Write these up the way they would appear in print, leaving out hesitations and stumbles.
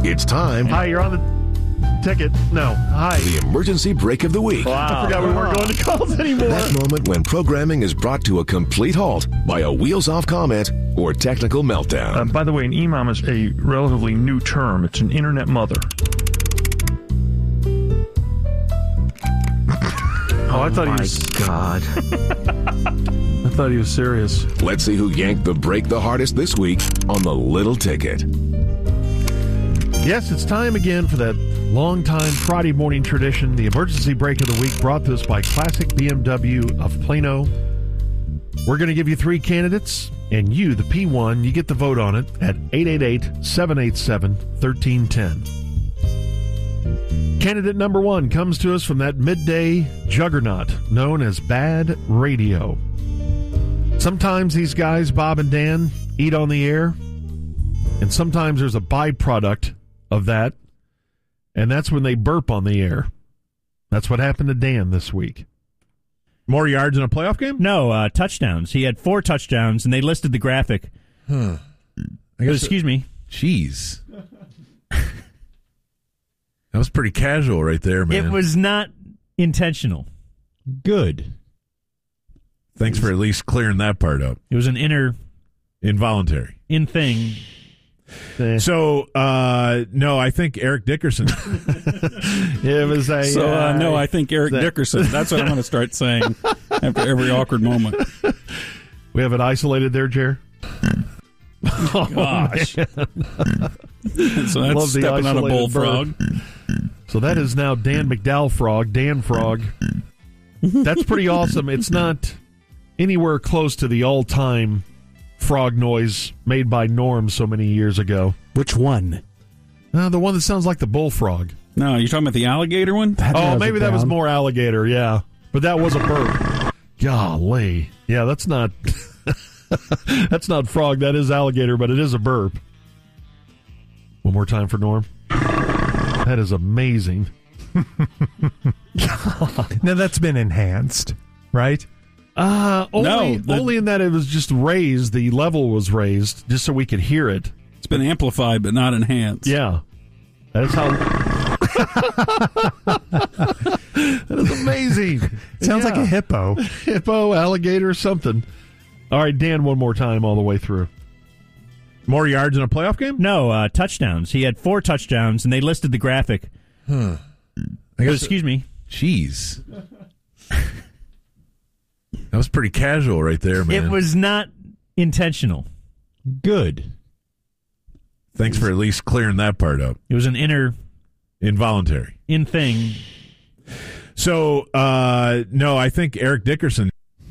It's time. Hi, you're on the ticket. No, hi. The emergency break of the week. Wow. I forgot we weren't going to calls anymore. That moment when programming is brought to a complete halt by a wheels-off comment or technical meltdown. By the way, an EMOM is a relatively new term. It's an internet mother. I thought he was... God. I thought he was serious. Let's see who yanked the break the hardest this week on the Little Ticket. Yes, it's time again for that long-time Friday morning tradition, the emergency break of the week, brought to us by Classic BMW of Plano. We're going to give you 3 candidates, and you, the P1, you get the vote on it at 888-787-1310. Candidate number 1 comes to us from that midday juggernaut known as Bad Radio. Sometimes these guys, Bob and Dan, eat on the air, and sometimes there's a byproduct of that, and that's when they burp on the air. That's what happened to Dan this week. More yards in a playoff game? No, touchdowns. He had 4 touchdowns, and they listed the graphic. Excuse me. Jeez. That was pretty casual right there, man. It was not intentional. Good. Thanks for at least clearing that part up. It was an involuntary. thing. So, no, I think Eric Dickerson. It was a... no, I think Eric Dickerson. That's what I'm going to start saying after every awkward moment. We have it isolated there, Jer? Oh, gosh. So that's stepping on a bullfrog. So that is now Dan McDowell Frog, Dan Frog. That's pretty awesome. It's not anywhere close to the all-time frog noise made by Norm so many years ago. Which one? The one that sounds like the bullfrog. No, you're talking about the alligator one? Maybe that was more alligator, yeah. But that was a burp. Golly. Yeah, that's not... That's not frog, that is alligator, but it is a burp. One more time for Norm. That is amazing. Now that's been enhanced, right? Only in that it was just raised, the level was raised, just so we could hear it. It's been amplified, but not enhanced. Yeah. That's how... That is amazing. Sounds like a hippo. Hippo, alligator, something. All right, Dan, one more time all the way through. More yards in a playoff game? No, touchdowns. He had 4 touchdowns, and they listed the graphic. Excuse me. Jeez. That was pretty casual right there, man. It was not intentional. Good. Thanks for at least clearing that part up. It was an involuntary thing. So, no, I think Eric Dickerson.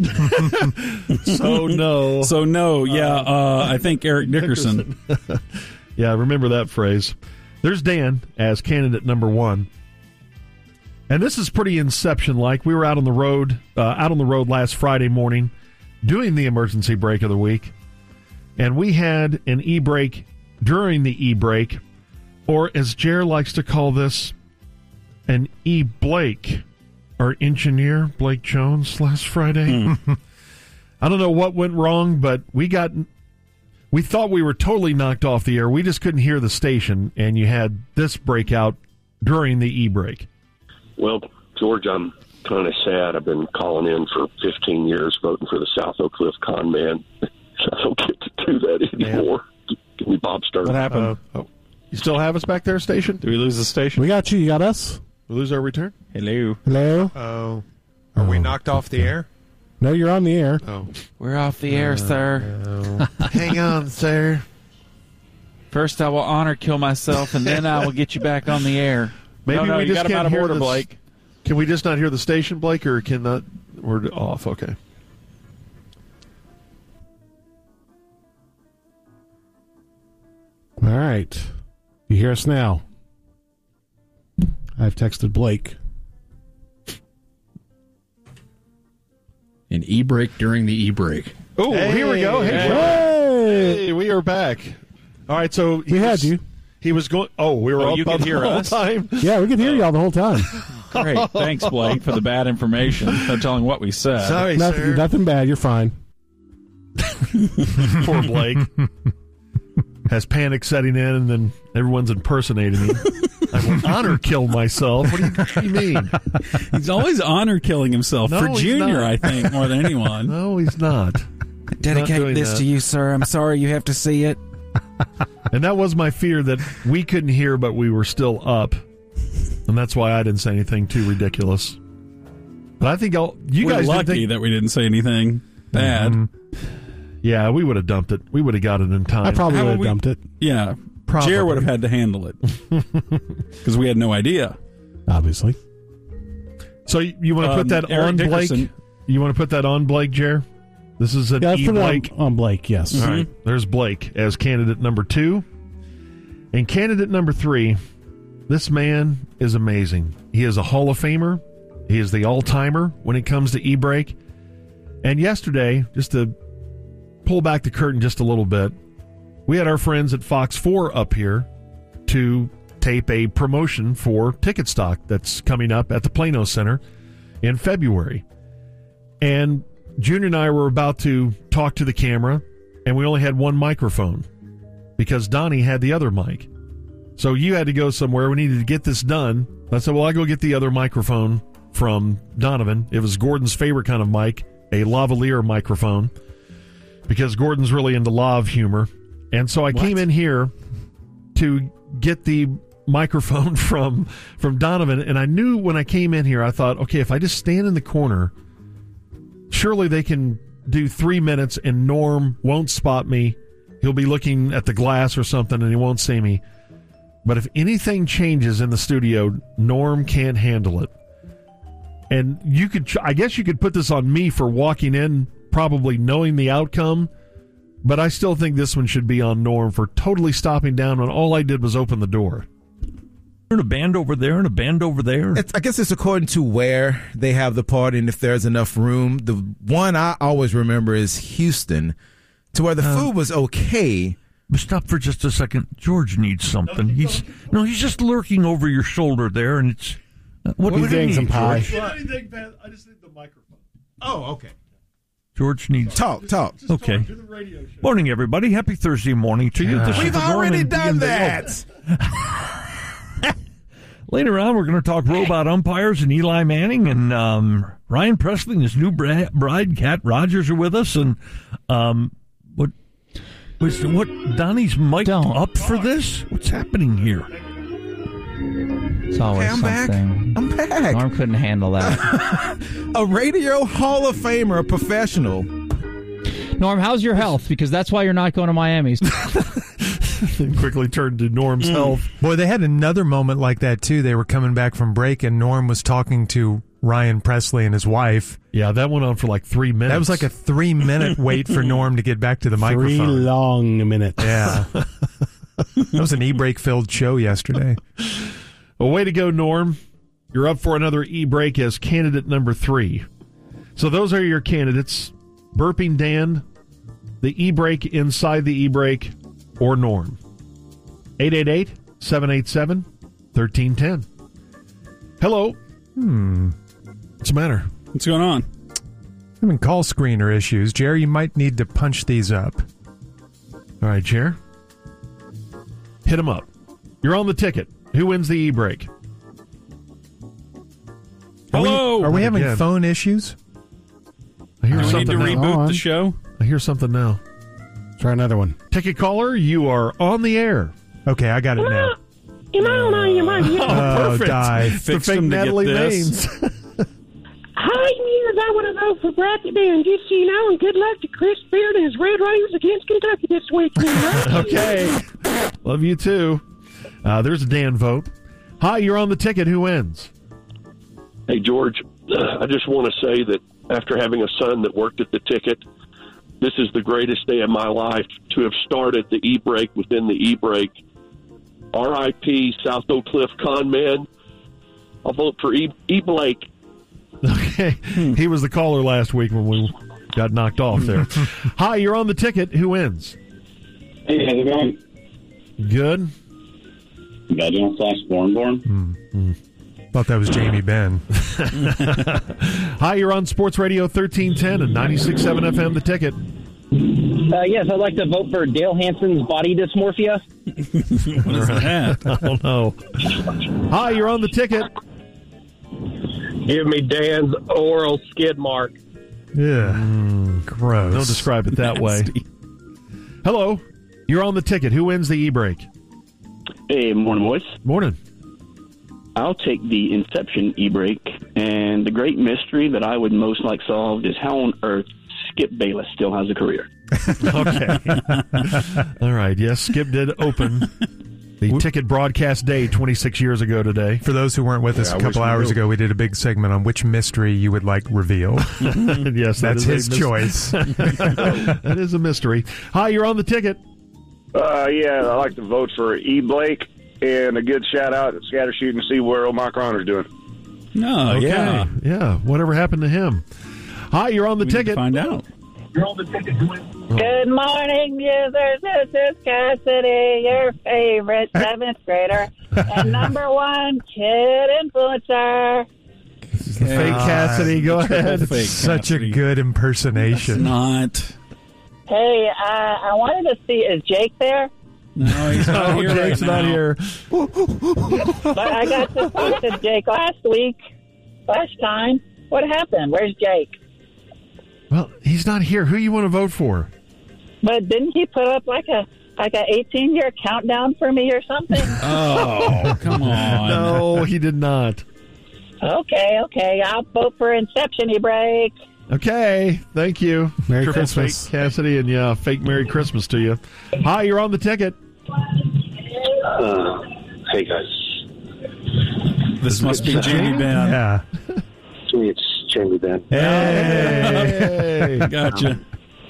I think Eric Dickerson. Yeah, remember that phrase. There's Dan as candidate number 1. And this is pretty Inception-like. We were out on the road last Friday morning doing the emergency break of the week. And we had an e-break during the e-break, or as Jer likes to call this, an e-Blake. Our engineer, Blake Jones, last Friday. I don't know what went wrong, but we thought we were totally knocked off the air. We just couldn't hear the station, and you had this breakout during the e-break. Well, George, I'm kind of sad. I've been calling in for 15 years voting for the South Oak Cliff con man. I don't get to do that anymore. Give me Bob Stern. What happened? You still have us back there, station? Do we lose the station? We got you. You got us? We lose our return? Hello. Hello? Are we knocked off the air? No, you're on the air. Oh. We're off the air, sir. No. Hang on, sir. First, I will honor kill myself, and then I will get you back on the air. Maybe no, we you just got him can't out of hear order, this. Blake. Can we just not hear the station, Blake, or cannot? We're off. Okay. All right. You hear us now? I've texted Blake. An e-break during the e-break. Oh, here we go. Hey, we are back. All right, so we had you. He was going. Oh, we were up you could hear the whole us? time. Yeah, we could hear y'all the whole time. Great. Thanks, Blake, for the bad information. No telling what we said. Sorry, sir. Nothing bad. You're fine. Poor Blake. has panic setting in, and then everyone's impersonating me. I will honor kill myself. What do you mean? He's always honor killing himself No, for he's Junior, not. I think, more than anyone. No, he's not. Dedicate this to you, sir. I'm sorry you have to see it. And that was my fear, that we couldn't hear, but we were still up. And that's why I didn't say anything too ridiculous. But I think you We're guys lucky didn't think... that we didn't say anything bad. Yeah, we would have dumped it. We would have got it in time. I probably How would have would we- dumped it, Yeah. Probably. Jer would have had to handle it because we had no idea. obviously. So you want to put that Eric on Blake? Dickerson. You want to put that on Blake, Jer? This is an Yeah, let's E. put it Blake. on Blake, yes. All right, there's Blake as candidate number 2. And candidate number 3, this man is amazing. He is a Hall of Famer. He is the all-timer when it comes to e-brake. And yesterday, just to pull back the curtain just a little bit, we had our friends at Fox 4 up here to tape a promotion for Ticket Stock that's coming up at the Plano Center in February. And Junior and I were about to talk to the camera, and we only had one microphone because Donnie had the other mic. So you had to go somewhere. We needed to get this done. I said, well, I'll go get the other microphone from Donovan. It was Gordon's favorite kind of mic, a lavalier microphone, because Gordon's really into lav humor. And so I came in here to get the microphone from Donovan, and I knew when I came in here, I thought, okay, if I just stand in the corner, surely they can do 3 minutes and Norm won't spot me. He'll be looking at the glass or something and he won't see me. But if anything changes in the studio, Norm can't handle it. And I guess you could put this on me for walking in, probably knowing the outcome, but I still think this one should be on Norm for totally stopping down when all I did was open the door. And a band over there and a band over there. I guess it's according to where they have the party and if there's enough room. The one I always remember is Houston, to where the food was okay. Stop for just a second. George needs something. He's just lurking over your shoulder there, and it's what do He's you getting need, some pie. George? I just need the microphone. Oh, okay. George needs Talk. Okay. Morning, everybody. Happy Thursday morning to you. This is We've the Norm already and done Ian that. Later on, we're going to talk robot umpires and Eli Manning and Ryan Presley and his new bride, Kat Rogers, are with us. And what Donnie's mic'd up for this? What's happening here? It's always I'm back. something. I'm back. Norm couldn't handle that. A radio Hall of Famer, a professional. Norm, how's your health? Because that's why you're not going to Miami's. Quickly turned to Norm's health. Boy, they had another moment like that, too. They were coming back from break, and Norm was talking to Ryan Presley and his wife. Yeah, that went on for like 3 minutes. That was like a 3-minute wait for Norm to get back to the 3 microphone. long minutes. Yeah. That was an e-brake filled show yesterday. Well, way to go, Norm. You're up for another e-brake as candidate number 3. So those are your candidates. Burping Dan, the e-brake inside the e-brake, or Norm. 888-787-1310. Hello. What's the matter? What's going on? I'm in call screener issues. Jerry, you might need to punch these up. All right, Chair. Hit him up. You're on the ticket. Who wins the e-brake? Hello. Are we having Again. phone issues? I hear Do we need something to now. reboot on. the show? I hear something now. Try another one. Ticket caller, you are on the air. Okay, I got it now. Perfect. Die. It's the Fixed fake them to get Natalie this. Maines. Hi, years I want to vote for Bracket Dan, just so you know, and good luck to Chris Beard and his Red Raiders against Kentucky this weekend. Okay. Love you too. There's a Dan vote. Hi, you're on the ticket. Who wins? Hey, George, I just want to say that after having a son that worked at the ticket, this is the greatest day of my life to have started the e-brake within the e-brake. R.I.P. South Oak Cliff con man. I'll vote for E-Blake. Okay. He was the caller last week when we got knocked off there. Hi, you're on the ticket. Who wins? Hey, how's it going? Good. You got it on Flash Born. Thought that was Jamie Benn. Hi, you're on Sports Radio 1310 and 96.7 FM, The Ticket. Yes, I'd like to vote for Dale Hansen's body dysmorphia. What is that? I don't know. Hi, you're on the ticket. Give me Dan's oral skid mark. Yeah. Gross. Don't describe it that way. Hello, you're on the ticket. Who wins the e-brake? Hey, morning, boys. Morning. I'll take the Inception e-brake, and the great mystery that I would most like solved is how on earth Skip Bayless still has a career. Okay. All right. Yes, Skip did open the ticket broadcast day 26 years ago today. For those who weren't with us a couple hours ago, we did a big segment on which mystery you would like revealed. Yes, that's his choice. That is a mystery. Hi, you're on the ticket. Yeah, I like to vote for E. Blake, and a good shout out at Scatter Shoot and see where Mike Ronner's doing. No, Okay. yeah. Yeah. Whatever happened to him? Hi, you're on the ticket. Find out. You're on the ticket. Good morning, users. This is Cassidy, your favorite 7th grader and number 1 kid influencer. The fake Cassidy. Go ahead. Such a good impersonation. Not. Hey, I wanted to see, is Jake there? No, he's not here. Jake's right not now. here. But I got to talk to Jake last time. What happened? Where's Jake? Well, he's not here. Who you want to vote for? But didn't he put up like a 18-year countdown for me or something? Oh, come on. No, he did not. Okay. I'll vote for Inception e-brake. Okay, thank you. Merry Triple Christmas. Fake Cassidy, and yeah, fake Merry Christmas to you. Hi, you're on the ticket. Hey, guys. This must be Jamie Benn. Yeah. It's Jamie Benn. Hey. Gotcha.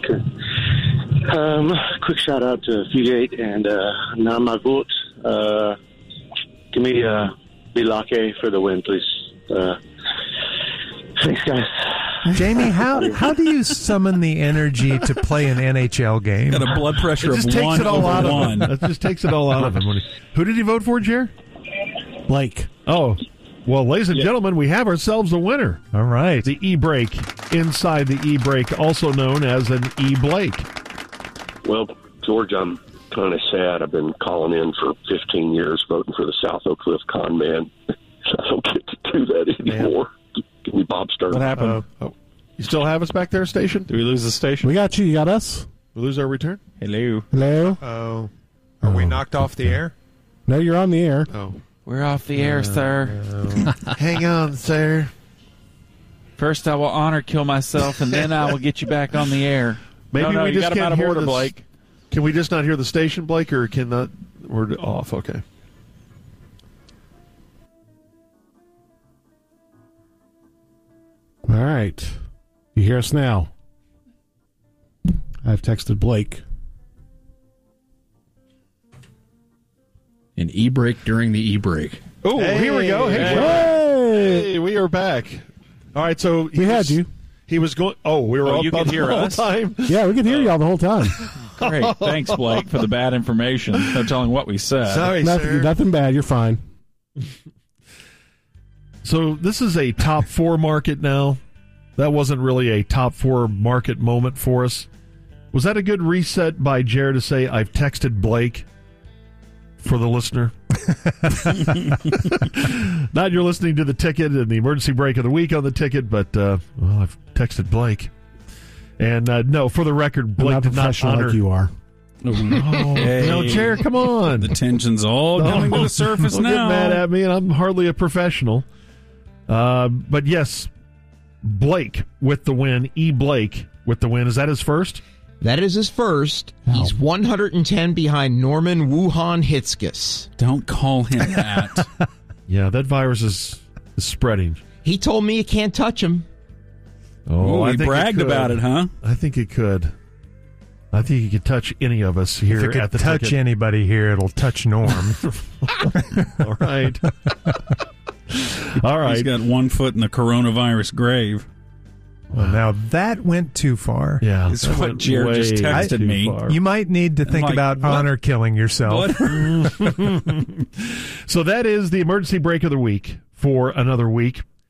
Quick shout out to Fugate and now my vote. Give me Bilake for the win, please. Thanks, guys. Jamie, how do you summon the energy to play an NHL game? Got a blood pressure of 1 over 1. That just takes it all out of him. Who did he vote for, Jer? Blake. Oh, well, ladies and gentlemen, we have ourselves a winner. All right. The e-brake inside the e-brake, also known as an e-blake. Well, George, I'm kind of sad. I've been calling in for 15 years voting for the South Oak Cliff con man. I don't get to do that anymore. Give me Bob Stern. What happened? You still have us back there, station? Did we lose the station? We got you. You got us? We lose our return? Hello. Hello? Oh. Are we knocked off the air? No, you're on the air. Oh. We're off the air, sir. Hang on, sir. First, I will honor kill myself, and then I will get you back on the air. Maybe no, we you just got him can't out of hear order, this. Blake. Can we just not hear the station, Blake, or can that? We're off. Okay. All right. You hear us now? I've texted Blake. An e-brake during the e-brake. Oh, here we go. Hey, we are back. All right, so we had you. He was going. Oh, we were all you could hear the whole us? time. Yeah, we could hear y'all the whole time. Great. Thanks, Blake, for the bad information. No telling what we said. Sorry, sir. Nothing bad. You're fine. So this is a top 4 market now. That wasn't really a top 4 market moment for us. Was that a good reset by Jared to say, I've texted Blake for the listener? Not you're listening to the ticket and the emergency break of the week on the ticket, but I've texted Blake. And no, for the record, Blake not did not professional honor. like you are. Oh, no, Jared, come on. The tension's all coming to the surface Don't now. get mad at me, and I'm hardly a professional. But yes, Blake with the win. E. Blake with the win. Is that his first? That is his first. He's 110 behind Norman Wuhan Hitzkes. Don't call him that. Yeah, that virus is spreading. He told me you can't touch him. Oh, Ooh, I he think bragged about it, huh? I think it could. I think he could touch any of us here If it could at the touch ticket. anybody here, it'll touch Norm. All right. All right. He's got 1 foot in the coronavirus grave. Well, now that went too far. Yeah. It's what Jared just texted me. You might need to think like, about what? honor killing yourself. So that is the emergency break of the week for another week.